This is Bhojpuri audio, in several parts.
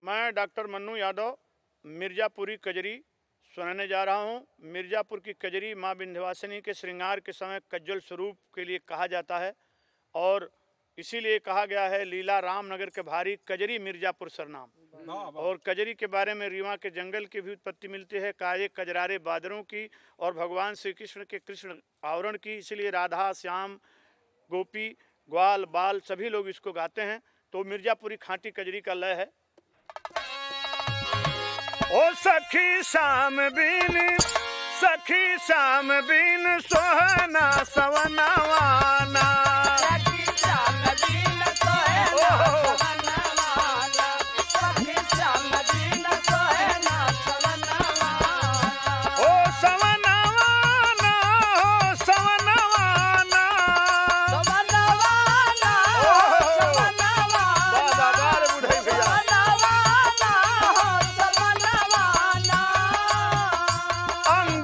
मैं डॉक्टर मन्नू यादव मिर्ज़ापुरी कजरी सुनाने जा रहा हूँ। मिर्ज़ापुर की कजरी माँ विंध्यवासिनी के श्रृंगार के समय कज्जल स्वरूप के लिए कहा जाता है और इसीलिए कहा गया है लीला रामनगर के भारी कजरी मिर्ज़ापुर सरनाम। और कजरी के बारे में रीवा के जंगल की भी उत्पत्ति मिलती है, काये कजरारे बादरों की और भगवान श्री कृष्ण के कृष्ण आवरण की। इसलिए राधा श्याम गोपी ग्वाल बाल सभी लोग इसको गाते हैं। तो मिर्ज़ापुरी खांटी कजरी का लय है। ओ सखी शाम बीन सोहना सवनावाना, सखी शाम बीन सोहना सवनावाना, सखी शाम बीन सोहना सवनावाना। ओ सवनावाना, ओ सवनावाना, सवनावाना, सवनावाना, बार बुढ़ई भैया। सवनावाना, सवनावाना। अंग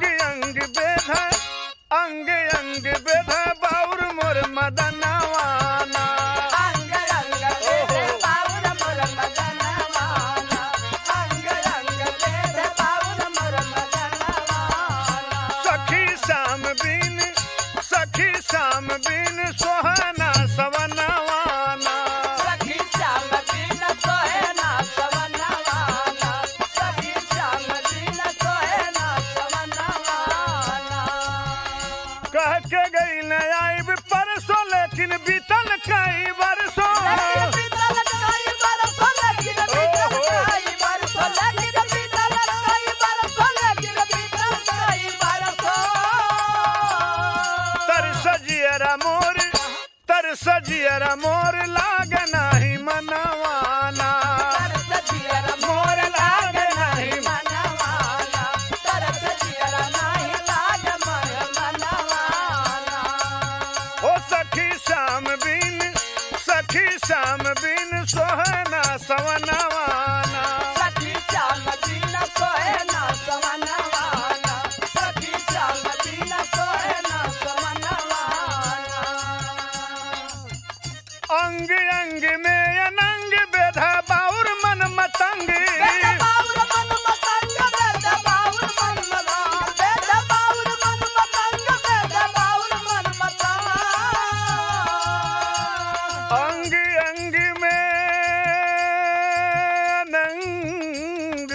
अंग बेध बाउर मोर मदनवाना, अंग रंग बेधे बाउर मोर मदनवाना, अंग रंग बेधे बाउर मोर मदनवाना। सखी शाम बीन सोहना सवनावाना, सखी श्याम बीन सोहना सवनावाना, सखी श्याम बीन सोहना सवनावाना। कह के गई न आइब परसों लेकिन बीतल कई बरसों। लेकिन बीतल कई बरसों, लेकिन बीतल कई बरसों, लेकिन बीतल कई बरसों, लेकिन बीतल कई बरसों। तरस जियरा मोर लाग नाही मनवाना, तरस जियरा मोर लाग नाही मनवाना, तरस जियरा नाही लाग मोर मनवाना। ओ सखी शाम बीन सोहना सवनावाना, सखी श्याम बीन सोहना सवनावाना, सखी श्याम बीन सोहना सवनावाना। अंग अंग में अनंग बेधा बाउर मन मतंग, बेद बाउर मन मतंग, बेद बाउर मन मतंग, बेद बाउर मन मतंग, बेद बाउर मन मतंग। अंग अंग में अनंग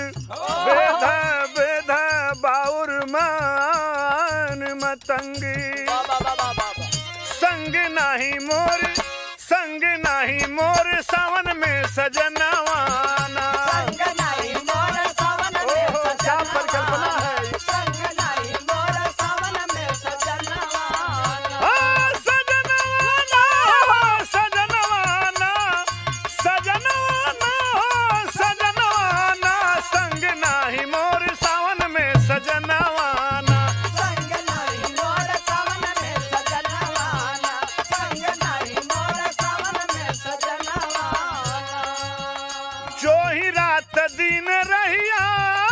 बेधा बाउर मन मतंग। संग नाही मोर सावन में सजनवाना, संग नहीं मोर सावन में क्या परिकल्पना है। संग नहीं मोर सावन में सजनवाना। सजनवाना सजनवाना सजनवाना सजनवाना, संग नाही मोर सावन में सजनवाना। संग नहीं मोर सावन में सजनवाना, संग नहीं मोर सावन में सजनवाना। जो ही रात दिन रहिया,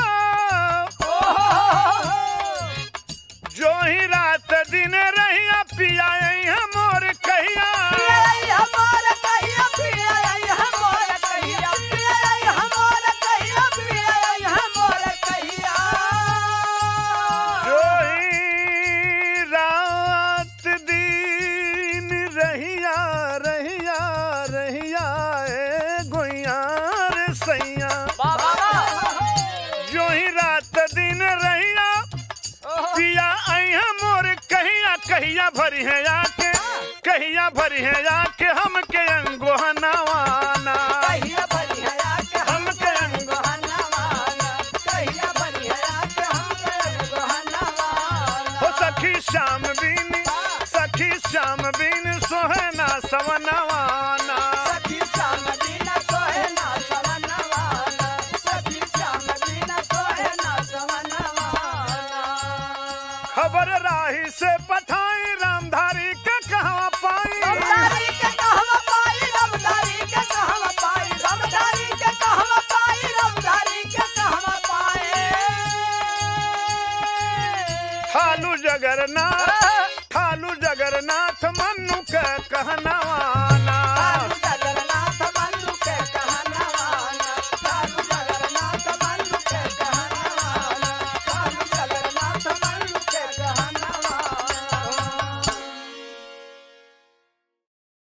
जो ही रात दिन रहिया पिया मोर कहिया। पिया हमर कहिया, पिया हमर कहिया, पिया हमर कहिया, पिया हमर कहिया। जो ही रात दिन रहिया रहिया रहिया ए गोइयार सैया। जो ही रात दिन रहिया पिया अइहा मोर कहिया, कहिया भरी है आके, कहिया भरी है आके हमके अंगोहनावाना, कहिया भरी है आके हमके अंगोहनावाना, कहिया भरी है आके हमके अंगोहनावाना। हो सखी श्याम बीन सोहना सवनावाना, सखी श्याम बीन सोहना सवनावाना, सखी श्याम बीन सोहना सवनावाना। खबर राही से पठाई रामधारी के कहवा पाई, रामधारी के कहवा पाई, रामधारी के कहवा पाई, रामधारी के कहवा पाई, रामधारी के कहवा पाए। खालू जगरनाथ